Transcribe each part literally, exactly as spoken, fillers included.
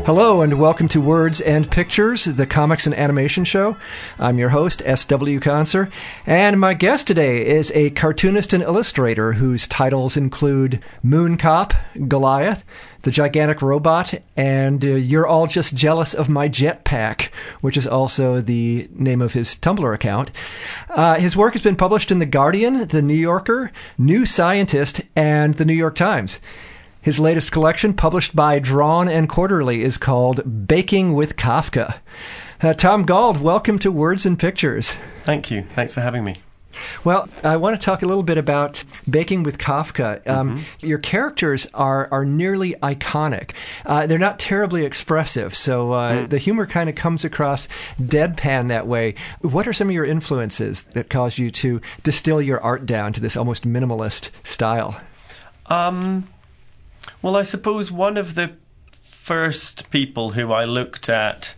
Hello and welcome to Words and Pictures, the comics and animation show. I'm your host, S W Conser, and my guest today is a cartoonist and illustrator whose titles include Moon Cop, Goliath, The Gigantic Robot, and uh, You're All Just Jealous of My Jetpack, which is also the name of his Tumblr account. Uh, his work has been published in The Guardian, The New Yorker, New Scientist, and The New York Times. His latest collection, published by Drawn and Quarterly, is called Baking with Kafka. Uh, Tom Gauld, welcome to Words and Pictures. Thank you. Thanks for having me. Well, I want to talk a little bit about Baking with Kafka. Um, mm-hmm. Your characters are are nearly iconic. Uh, they're not terribly expressive, so uh, mm. the humor kind of comes across deadpan that way. What are some of your influences that caused you to distill your art down to this almost minimalist style? Um... Well, I suppose one of the first people who I looked at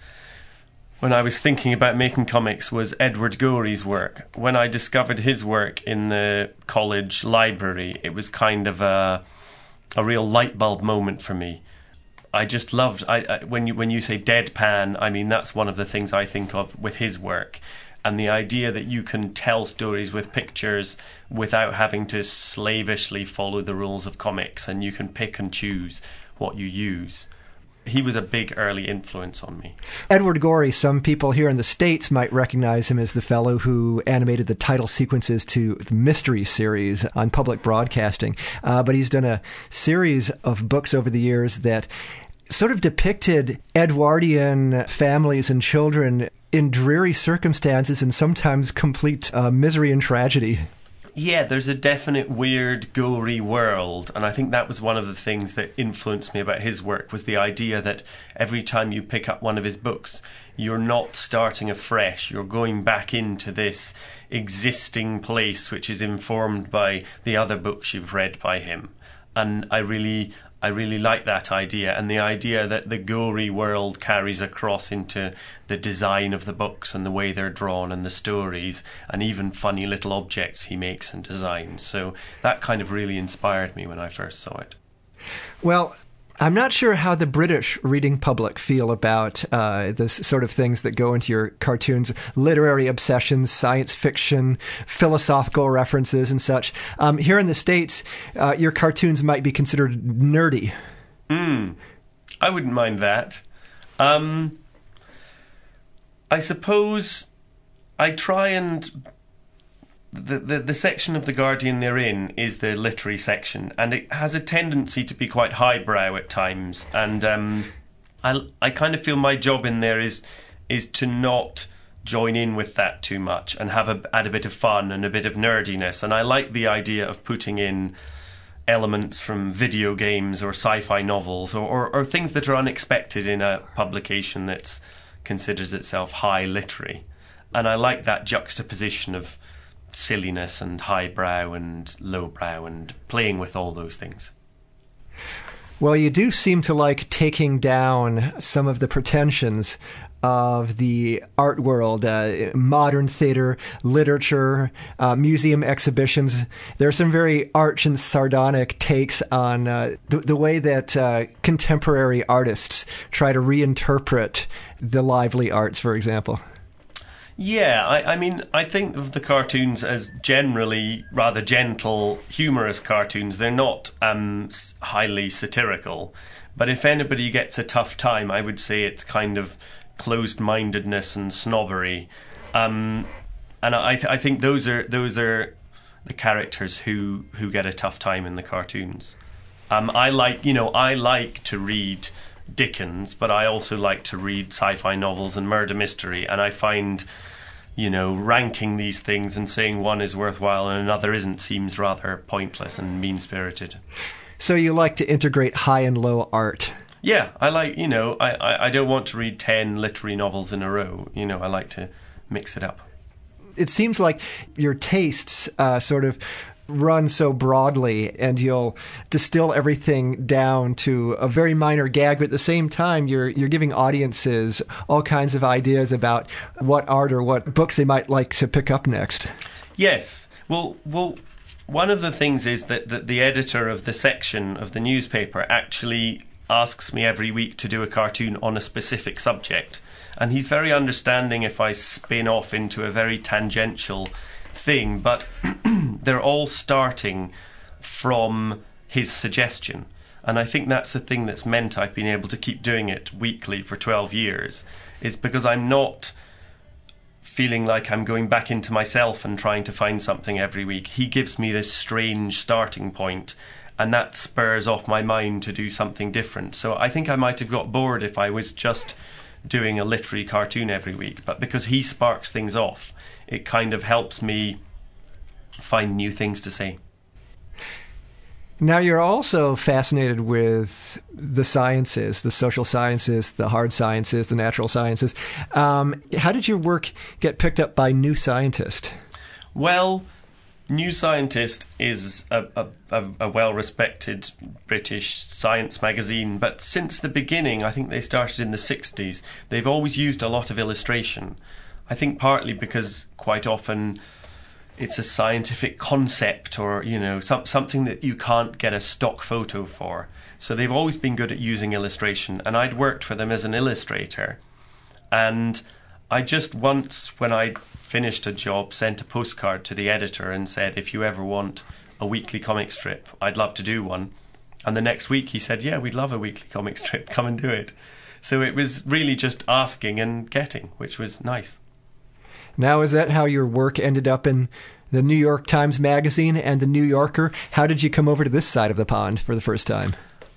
when I was thinking about making comics was Edward Gorey's work. When I discovered his work in the college library, it was kind of a a real light bulb moment for me. I just loved I, I when you when you say deadpan, I mean that's one of the things I think of with his work. And the idea that you can tell stories with pictures without having to slavishly follow the rules of comics, and you can pick and choose what you use. He was a big early influence on me. Edward Gorey, some people here in the States might recognize him as the fellow who animated the title sequences to the Mystery series on public broadcasting. Uh, but he's done a series of books over the years that sort of depicted Edwardian families and children in dreary circumstances and sometimes complete uh, misery and tragedy. Yeah, there's a definite weird, gory world, and I think that was one of the things that influenced me about his work, was the idea that every time you pick up one of his books, you're not starting afresh, you're going back into this existing place which is informed by the other books you've read by him. And I really... I really like that idea, and the idea that the gory world carries across into the design of the books and the way they're drawn and the stories and even funny little objects he makes and designs. So that kind of really inspired me when I first saw it. Well, I'm not sure how the British reading public feel about uh, the sort of things that go into your cartoons, literary obsessions, science fiction, philosophical references and such. Um, here in the States, uh, your cartoons might be considered nerdy. Hmm. I wouldn't mind that. Um, I suppose I try and... The, the the section of The Guardian they're in is the literary section, and it has a tendency to be quite highbrow at times, and um, I, I kind of feel my job in there is is to not join in with that too much and have a, add a bit of fun and a bit of nerdiness, and I like the idea of putting in elements from video games or sci-fi novels or, or, or things that are unexpected in a publication that considers itself high literary, and I like that juxtaposition of silliness and highbrow and lowbrow and playing with all those things. Well, you do seem to like taking down some of the pretensions of the art world, uh, modern theater, literature, uh, museum exhibitions. There are some very arch and sardonic takes on uh, the, the way that uh, contemporary artists try to reinterpret the lively arts, for example. Yeah, I, I mean, I think of the cartoons as generally rather gentle, humorous cartoons. They're not um, highly satirical. But if anybody gets a tough time, I would say it's kind of closed-mindedness and snobbery. Um, and I, I think those are those are the characters who, who get a tough time in the cartoons. Um, I like, you know, I like to read Dickens, but I also like to read sci-fi novels and murder mystery, and I find, you know, ranking these things and saying one is worthwhile and another isn't seems rather pointless and mean-spirited. So you like to integrate high and low art? Yeah, I like, you know, I, I, I don't want to read ten literary novels in a row. You know, I like to mix it up. It seems like your tastes uh, sort of run so broadly, and you'll distill everything down to a very minor gag, but at the same time you're you're giving audiences all kinds of ideas about what art or what books they might like to pick up next. Yes. Well, well, one of the things is that, that the editor of the section of the newspaper actually asks me every week to do a cartoon on a specific subject. And he's very understanding if I spin off into a very tangential thing, but they're all starting from his suggestion. And I think that's the thing that's meant I've been able to keep doing it weekly for twelve years, is because I'm not feeling like I'm going back into myself and trying to find something every week. He gives me this strange starting point, and that spurs off my mind to do something different. So I think I might have got bored if I was just doing a literary cartoon every week, but because he sparks things off, it kind of helps me find new things to say. Now, you're also fascinated with the sciences, the social sciences, the hard sciences, the natural sciences. Um, how did your work get picked up by New Scientist? Well, New Scientist is a, a, a, a well-respected British science magazine, but since the beginning, I think they started in the sixties, they've always used a lot of illustration. I think partly because quite often it's a scientific concept, or, you know, some, something that you can't get a stock photo for. So they've always been good at using illustration, and I'd worked for them as an illustrator. And I just once, when I finished a job, sent a postcard to the editor and said, if you ever want a weekly comic strip, I'd love to do one. And the next week he said, yeah, we'd love a weekly comic strip, come and do it. So it was really just asking and getting, which was nice. Now, is that how your work ended up in the New York Times Magazine and the New Yorker? How did you come over to this side of the pond for the first time?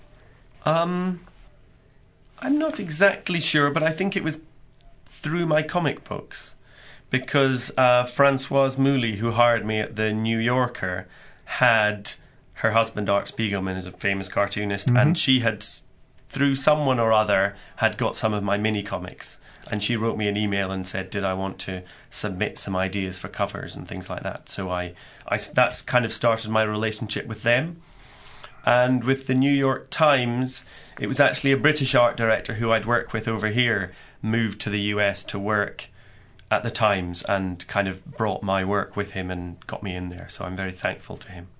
Um, I'm not exactly sure, but I think it was through my comic books, because uh, Françoise Mouly, who hired me at the New Yorker, had her husband Art Spiegelman is a famous cartoonist, mm-hmm. and she had, through someone or other, had got some of my mini comics. And she wrote me an email and said, did I want to submit some ideas for covers and things like that. So I, I, that's kind of started my relationship with them. And with the New York Times, it was actually a British art director who I'd worked with over here moved to the U S to work at the Times and kind of brought my work with him and got me in there. So I'm very thankful to him.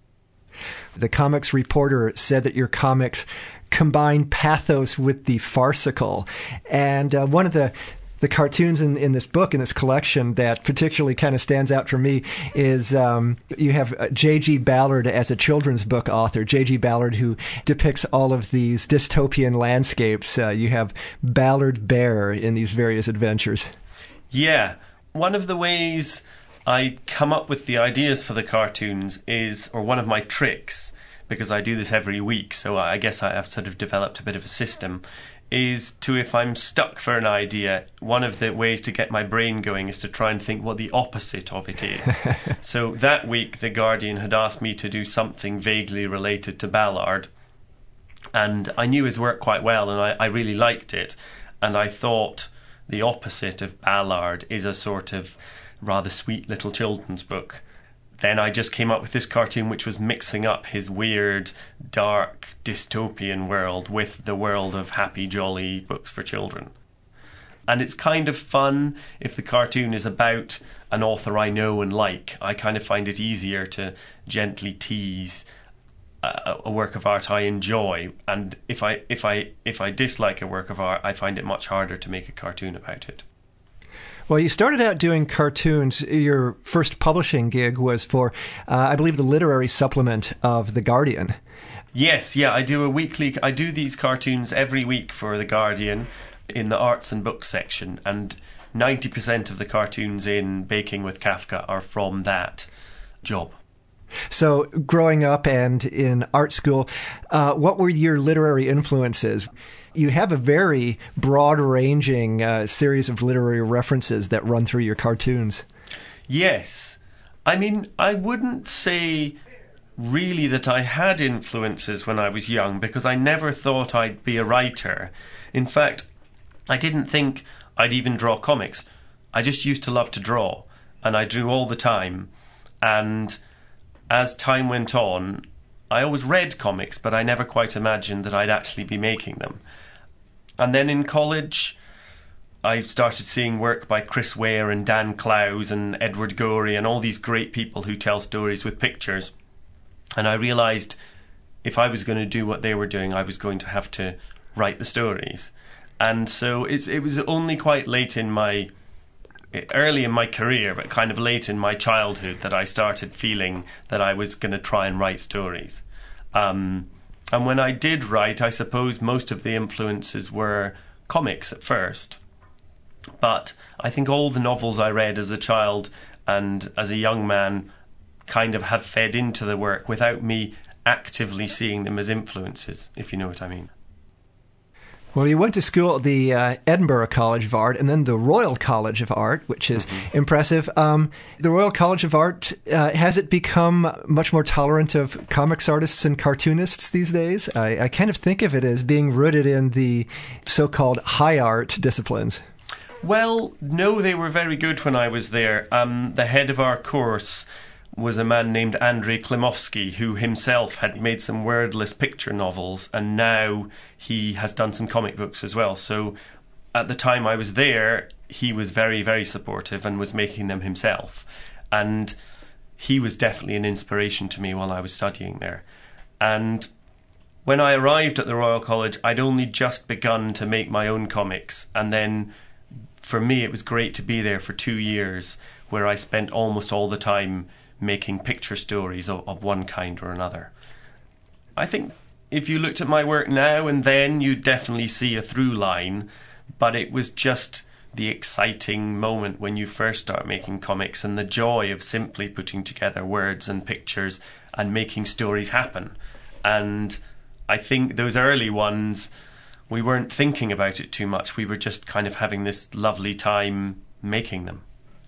The Comics Reporter said that your comics combine pathos with the farcical. And uh, one of the the cartoons in, in this book, in this collection, that particularly kind of stands out for me is um, you have J G Ballard as a children's book author. J G Ballard, who depicts all of these dystopian landscapes. Uh, you have Ballard Bear in these various adventures. Yeah. One of the ways I come up with the ideas for the cartoons is, or one of my tricks, because I do this every week, so I guess I have sort of developed a bit of a system, is to, if I'm stuck for an idea, one of the ways to get my brain going is to try and think what the opposite of it is. So that week, The Guardian had asked me to do something vaguely related to Ballard, and I knew his work quite well, and I, I really liked it, and I thought the opposite of Ballard is a sort of rather sweet little children's book. Then I just came up with this cartoon which was mixing up his weird, dark, dystopian world with the world of happy, jolly books for children. And it's kind of fun if the cartoon is about an author I know and like. I kind of find it easier to gently tease a, a work of art I enjoy. And if I if I if I dislike a work of art, I find it much harder to make a cartoon about it. Well, you started out doing cartoons. Your first publishing gig was for, uh, I believe, the literary supplement of The Guardian. Yes, yeah, I do a weekly. I do these cartoons every week for The Guardian in the arts and books section, and ninety percent of the cartoons in Baking with Kafka are from that job. So, growing up and in art school, uh, what were your literary influences? You have a very broad-ranging uh, series of literary references that run through your cartoons. Yes. I mean, I wouldn't say really that I had influences when I was young, because I never thought I'd be a writer. In fact, I didn't think I'd even draw comics. I just used to love to draw, and I drew all the time. And as time went on, I always read comics, but I never quite imagined that I'd actually be making them. And then in college, I started seeing work by Chris Ware and Dan Clowes and Edward Gorey and all these great people who tell stories with pictures. And I realised if I was going to do what they were doing, I was going to have to write the stories. And so it's, it was only quite late in my, early in my career, but kind of late in my childhood, that I started feeling that I was going to try and write stories. Um, and when I did write, I suppose most of the influences were comics at first. But I think all the novels I read as a child and as a young man kind of have fed into the work without me actively seeing them as influences, if you know what I mean. Well, you went to school at the uh, Edinburgh College of Art and then the Royal College of Art, which is mm-hmm. impressive. Um, the Royal College of Art, uh, has it become much more tolerant of comics artists and cartoonists these days? I, I kind of think of it as being rooted in the so-called high art disciplines. Well, no, they were very good when I was there. Um, the head of our course was a man named Andrzej Klimowski, who himself had made some wordless picture novels, and now he has done some comic books as well. So at the time I was there, he was very, very supportive and was making them himself. And he was definitely an inspiration to me while I was studying there. And when I arrived at the Royal College, I'd only just begun to make my own comics, and then for me, it was great to be there for two years where I spent almost all the time making picture stories of, of one kind or another. I think if you looked at my work now and then, you'd definitely see a through line, but it was just the exciting moment when you first start making comics and the joy of simply putting together words and pictures and making stories happen. And I think those early ones, we weren't thinking about it too much. We were just kind of having this lovely time making them.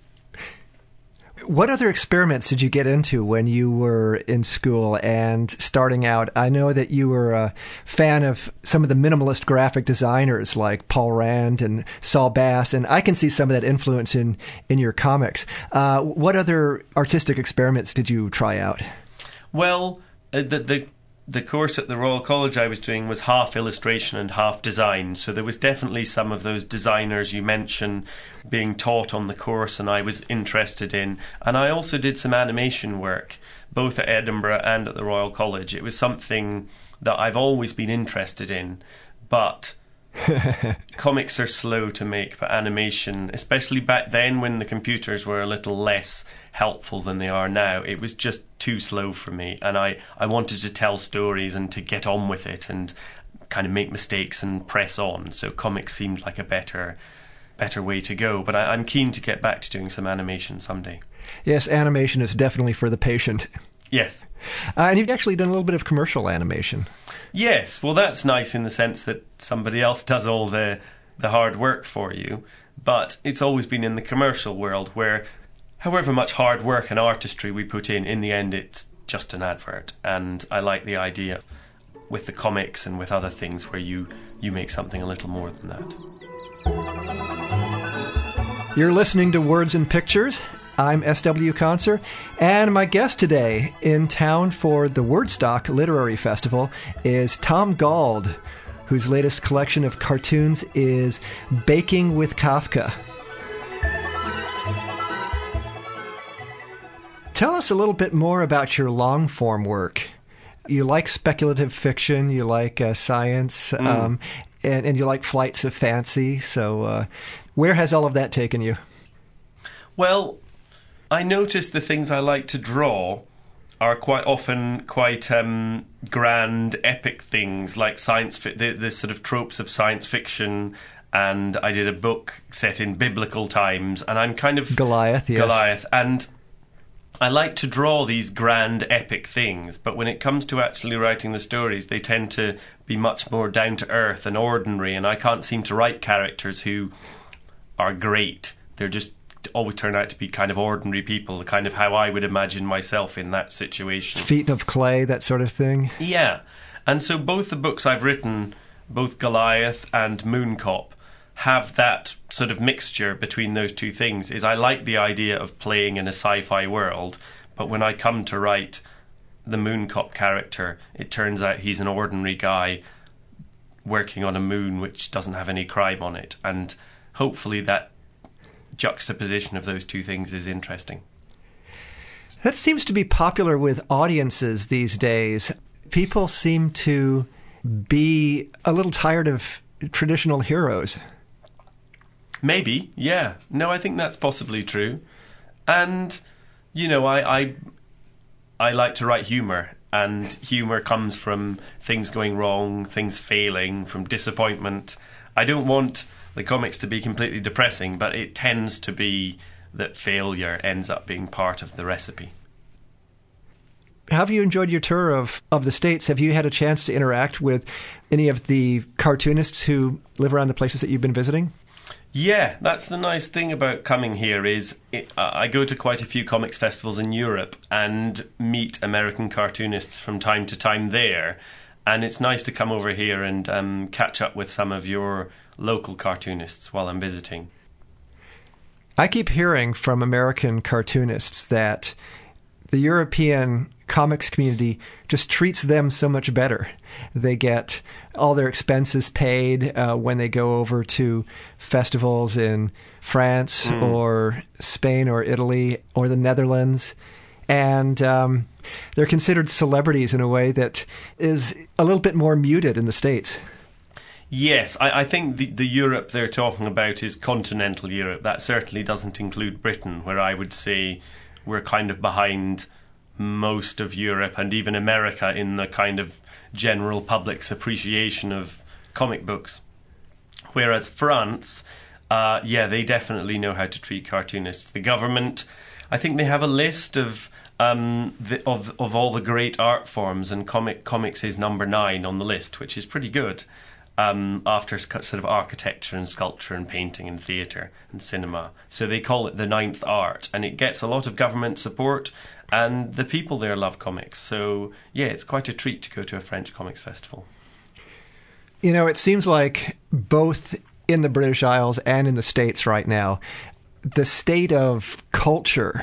What other experiments did you get into when you were in school and starting out? I know that you were a fan of some of the minimalist graphic designers like Paul Rand and Saul Bass, and I can see some of that influence in, in your comics. Uh, what other artistic experiments did you try out? Well, uh, the... the The course at the Royal College I was doing was half illustration and half design, so there was definitely some of those designers you mentioned being taught on the course and I was interested in. And I also did some animation work, both at Edinburgh and at the Royal College. It was something that I've always been interested in, but comics are slow to make, but animation, especially back then when the computers were a little less helpful than they are now, it was just too slow for me, and I, I wanted to tell stories and to get on with it and kind of make mistakes and press on, so comics seemed like a better better way to go, but I, I'm keen to get back to doing some animation someday. Yes, animation is definitely for the patient. Yes. Uh, and you've actually done a little bit of commercial animation. Yes, well that's nice in the sense that somebody else does all the the hard work for you, but it's always been in the commercial world where however much hard work and artistry we put in, in the end it's just an advert, and I like the idea with the comics and with other things where you, you make something a little more than that. You're listening to Words and Pictures. I'm S W Conser, and my guest today in town for the Wordstock Literary Festival is Tom Gauld, whose latest collection of cartoons is Baking with Kafka. Tell us a little bit more about your long-form work. You like speculative fiction, you like uh, science, mm. um, and, and you like flights of fancy, so uh, where has all of that taken you? Well, I noticed the things I like to draw are quite often quite um, grand, epic things, like science, fi- the, the sort of tropes of science fiction. And I did a book set in biblical times, and I'm kind of Goliath, yes. Goliath, and I like to draw these grand, epic things. But when it comes to actually writing the stories, they tend to be much more down to earth and ordinary. And I can't seem to write characters who are great. They're just always turn out to be kind of ordinary people, kind of how I would imagine myself in that situation. Feet of clay, that sort of thing. Yeah. And so both the books I've written, both Goliath and Mooncop, have that sort of mixture between those two things. Is I like the idea of playing in a sci-fi world, but when I come to write the Mooncop character, it turns out he's an ordinary guy working on a moon which doesn't have any crime on it. And hopefully that juxtaposition of those two things is interesting. That seems to be popular with audiences these days. People seem to be a little tired of traditional heroes. Maybe, yeah. No, I think that's possibly true. And, you know, I I, I like to write humour, and humour comes from things going wrong, things failing, from disappointment. I don't want the comics to be completely depressing, but it tends to be that failure ends up being part of the recipe. Have you enjoyed your tour of, of the States? Have you had a chance to interact with any of the cartoonists who live around the places that you've been visiting? Yeah, that's the nice thing about coming here is it, uh, I go to quite a few comics festivals in Europe and meet American cartoonists from time to time there. And it's nice to come over here and um, catch up with some of your local cartoonists while I'm visiting. I keep hearing from American cartoonists that the European comics community just treats them so much better. They get all their expenses paid uh, when they go over to festivals in France mm. or Spain or Italy or the Netherlands. And um, they're considered celebrities in a way that is a little bit more muted in the States. Yes, I, I think the, the Europe they're talking about is continental Europe. That certainly doesn't include Britain, where I would say we're kind of behind most of Europe and even America in the kind of general public's appreciation of comic books. Whereas France, uh, yeah, they definitely know how to treat cartoonists. The government, I think they have a list of um, the, of of all the great art forms, and comic comics is number nine on the list, which is pretty good. Um, after sort of architecture and sculpture and painting and theatre and cinema. So they call it the ninth art, and it gets a lot of government support, and the people there love comics. So, yeah, it's quite a treat to go to a French comics festival. You know, it seems like both in the British Isles and in the States right now, the state of culture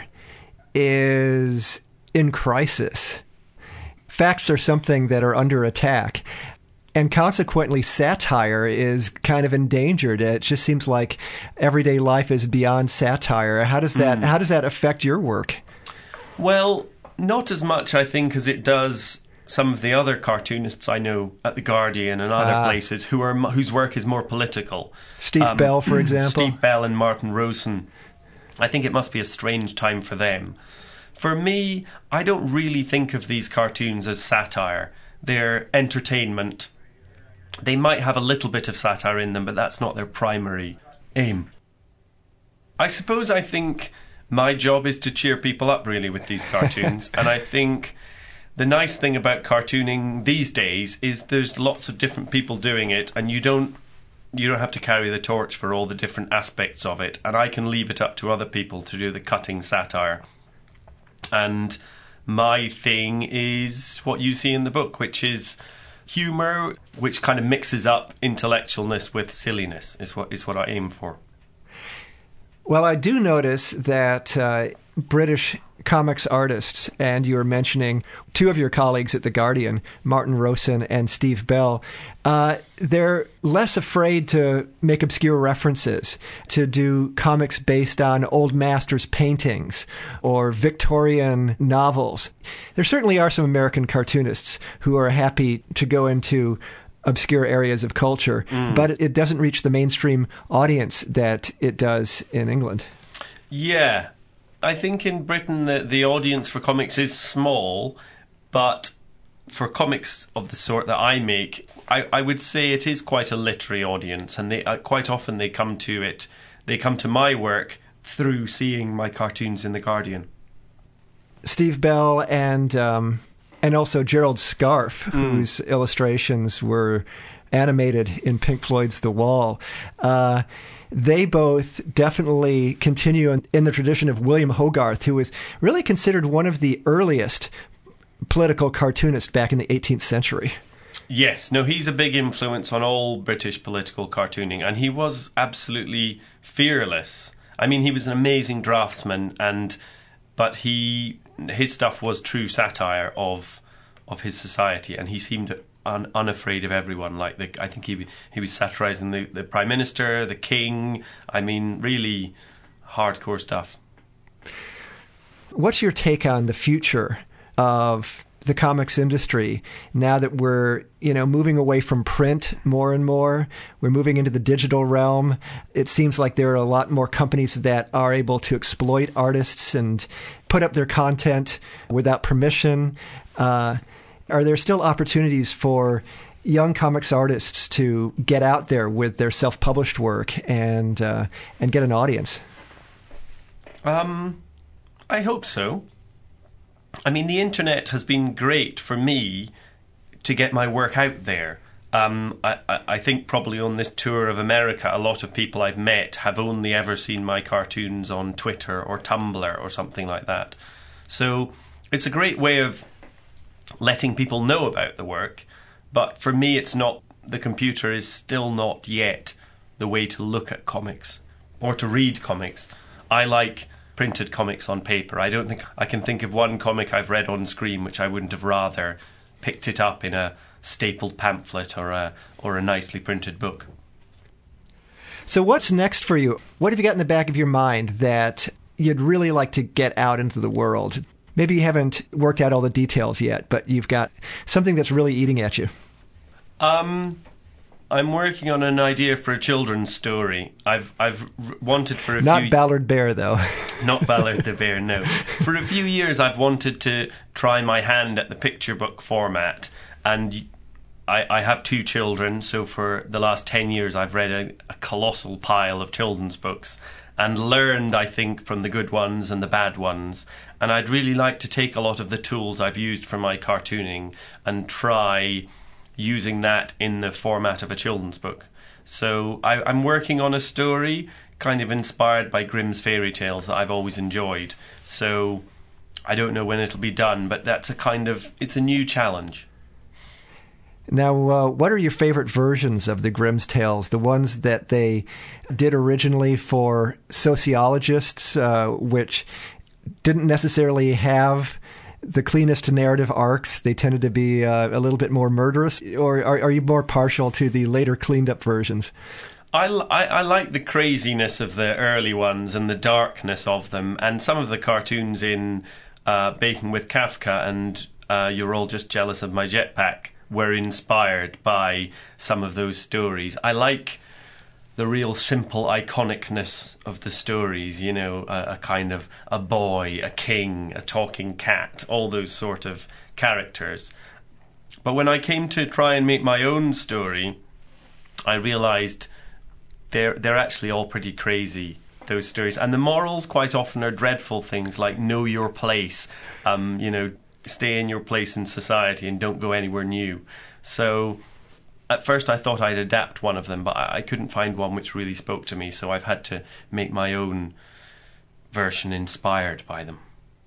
is in crisis. Facts are something that are under attack. And consequently, satire is kind of endangered. It just seems like everyday life is beyond satire. How does that mm. how does that affect your work? Well, not as much, I think, as it does some of the other cartoonists I know at The Guardian and other uh, places who are whose work is more political. Steve um, Bell, for example. Steve Bell and Martin Rosen. I think it must be a strange time for them. For me, I don't really think of these cartoons as satire. They're entertainment. They might have a little bit of satire in them, but that's not their primary aim. I suppose I think my job is to cheer people up, really, with these cartoons. And I think the nice thing about cartooning these days is there's lots of different people doing it, and you don't you don't have to carry the torch for all the different aspects of it. And I can leave it up to other people to do the cutting satire. And my thing is what you see in the book, which is humour, which kind of mixes up intellectualness with silliness, is what is what I aim for. Well, I do notice that uh, British comics artists, and you were mentioning two of your colleagues at The Guardian, Martin Rosen and Steve Bell, uh, they're less afraid to make obscure references, to do comics based on old masters' paintings or Victorian novels. There certainly are some American cartoonists who are happy to go into obscure areas of culture, mm. but it doesn't reach the mainstream audience that it does in England. Yeah. I think in Britain the, the audience for comics is small, but for comics of the sort that I make, I, I would say it is quite a literary audience, and they uh, quite often they come to it, they come to my work through seeing my cartoons in The Guardian. Steve Bell and um, and also Gerald Scarfe, mm. whose illustrations were animated in Pink Floyd's The Wall. Uh, they both definitely continue in, in the tradition of William Hogarth, who was really considered one of the earliest political cartoonists back in the eighteenth century. Yes, no, he's a big influence on all British political cartooning, and he was absolutely fearless. I mean, he was an amazing draftsman, and but he his stuff was true satire of of his society, and he seemed un, unafraid of everyone. Like the, I think he he was satirizing the, the Prime Minister, the King. I mean, really hardcore stuff. What's your take on the future of the comics industry now that we're, you know, moving away from print more and more? We're moving into the digital realm. It seems like there are a lot more companies that are able to exploit artists and put up their content without permission. Uh, are there still opportunities for young comics artists to get out there with their self-published work and uh, and get an audience? Um, I hope so. I mean, the internet has been great for me to get my work out there. Um, I, I think probably on this tour of America, a lot of people I've met have only ever seen my cartoons on Twitter or Tumblr or something like that. So it's a great way of letting people know about the work. But for me, it's not, the computer is still not yet the way to look at comics or to read comics. I like printed comics on paper. I don't think I can think of one comic I've read on screen which I wouldn't have rather picked it up in a stapled pamphlet or a or a nicely printed book. So what's next for you? What have you got in the back of your mind that you'd really like to get out into the world? Maybe you haven't worked out all the details yet, but you've got something that's really eating at you. Um, I'm working on an idea for a children's story. I've I've wanted for a Not few... Not Ballard Bear, though. Not Ballard the Bear, no. For a few years, I've wanted to try my hand at the picture book format, and I, I have two children, so for the last ten years, I've read a, a colossal pile of children's books and learned, I think, from the good ones and the bad ones. And I'd really like to take a lot of the tools I've used for my cartooning and try using that in the format of a children's book. So I, I'm working on a story kind of inspired by Grimm's fairy tales that I've always enjoyed. So I don't know when it'll be done, but that's a kind of, it's a new challenge. Now, uh, what are your favorite versions of the Grimm's tales? The ones that they did originally for sociologists, uh, which didn't necessarily have the cleanest narrative arcs. They tended to be uh, a little bit more murderous. Or are, are you more partial to the later cleaned up versions? I, I, I like the craziness of the early ones and the darkness of them. And some of the cartoons in uh, Baking with Kafka and uh, You're All Just Jealous of My Jetpack were inspired by some of those stories. I like the real simple iconicness of the stories, you know, a, a kind of a boy, a king, a talking cat, all those sort of characters. But when I came to try and make my own story, I realised they're, they're actually all pretty crazy, those stories. And the morals quite often are dreadful things like know your place, um, you know, stay in your place in society and don't go anywhere new. So at first I thought I'd adapt one of them, but I couldn't find one which really spoke to me, so I've had to make my own version inspired by them.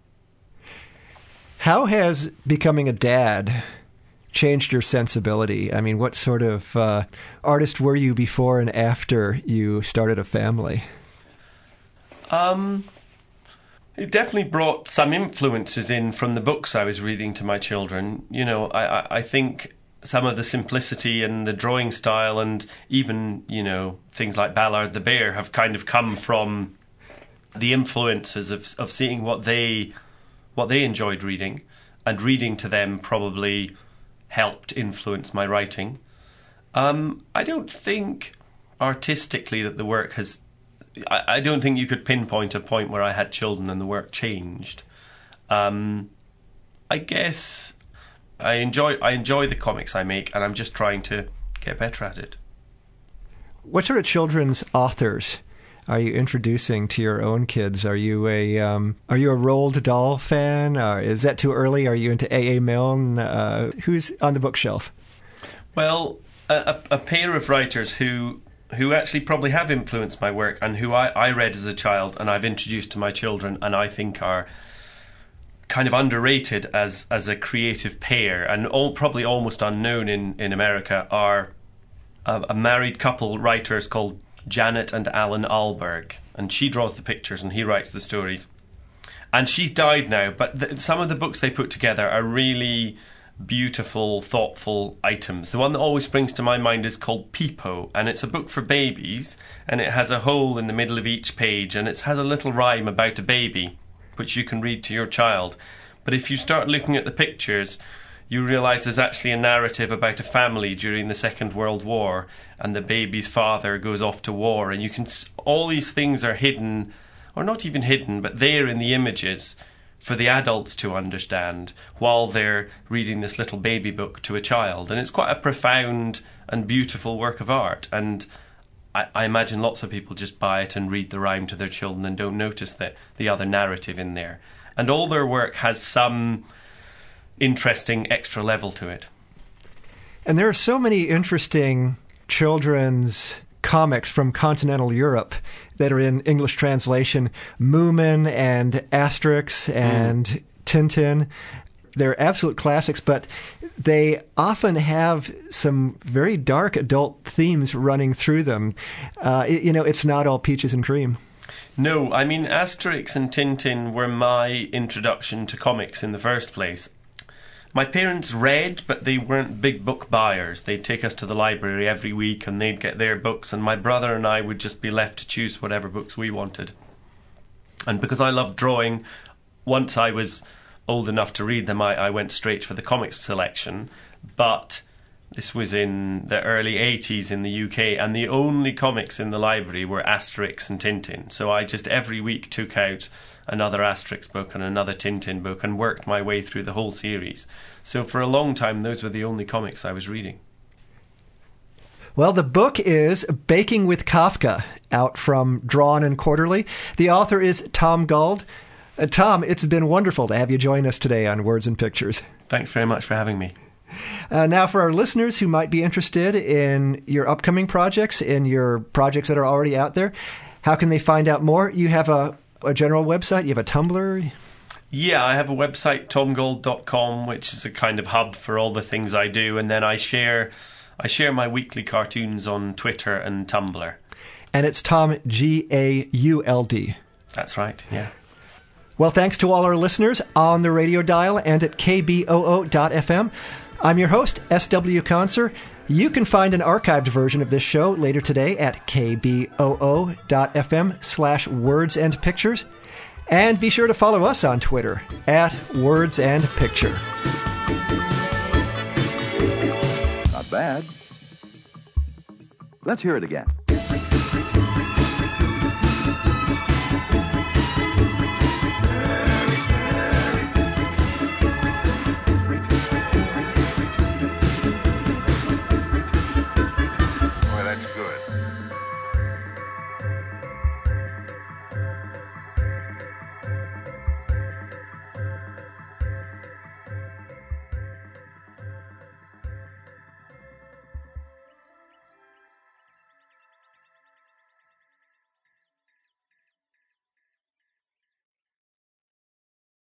How has becoming a dad changed your sensibility? I mean, what sort of uh, artist were you before and after you started a family? Um... It definitely brought some influences in from the books I was reading to my children. You know, I, I, I think some of the simplicity and the drawing style and even, you know, things like Ballard the Bear have kind of come from the influences of of seeing what they what they enjoyed reading, and reading to them probably helped influence my writing. Um, I don't think artistically that the work has... I, I don't think you could pinpoint a point where I had children and the work changed. Um, I guess I enjoy I enjoy the comics I make, and I'm just trying to get better at it. What sort of children's authors are you introducing to your own kids? Are you a um, are you a Roald Dahl fan? Or is that too early? Are you into A A. Milne? Uh, who's on the bookshelf? Well, a, a, a pair of writers who who actually probably have influenced my work and who I, I read as a child and I've introduced to my children and I think are kind of underrated as as a creative pair and all probably almost unknown in, in America are a, a married couple writers called Janet and Alan Alberg, and she draws the pictures and he writes the stories. And she's died now, but the, some of the books they put together are really beautiful, thoughtful items. The one that always springs to my mind is called Peepo, and it's a book for babies, and it has a hole in the middle of each page, and it has a little rhyme about a baby, which you can read to your child. But if you start looking at the pictures, you realise there's actually a narrative about a family during the Second World War, and the baby's father goes off to war, and you can all these things are hidden, or not even hidden, but there in the images for the adults to understand while they're reading this little baby book to a child. And it's quite a profound and beautiful work of art, and I, I imagine lots of people just buy it and read the rhyme to their children and don't notice the, the other narrative in there. And all their work has some interesting extra level to it. And there are so many interesting children's comics from continental Europe that are in English translation. Moomin and Asterix and mm. Tintin. They're absolute classics, but they often have some very dark adult themes running through them. Uh, it, you know, it's not all peaches and cream. No, I mean, Asterix and Tintin were my introduction to comics in the first place. My parents read, but they weren't big book buyers. They'd take us to the library every week and they'd get their books, and my brother and I would just be left to choose whatever books we wanted. And because I loved drawing, once I was old enough to read them, I, I went straight for the comics selection. But this was in the early eighties in the U K, and the only comics in the library were Asterix and Tintin. So I just every week took out another Asterix book and another Tintin book and worked my way through the whole series. So for a long time, those were the only comics I was reading. Well, the book is Baking with Kafka, out from Drawn and Quarterly. The author is Tom Gauld. Uh, Tom, it's been wonderful to have you join us today on Words and Pictures. Thanks very much for having me. Uh, now, for our listeners who might be interested in your upcoming projects, in your projects that are already out there, how can they find out more? You have a, a general website? You have a Tumblr? Yeah, I have a website, tom gauld dot com, which is a kind of hub for all the things I do, and then I share I share my weekly cartoons on Twitter and Tumblr. And it's Tom, G A U L D. That's right, yeah. Well, thanks to all our listeners on the radio dial and at K B O O dot F M. I'm your host, S W Conser. You can find an archived version of this show later today at K B O O dot F M slash words and pictures. And be sure to follow us on Twitter at Words and Picture. Not bad. Let's hear it again.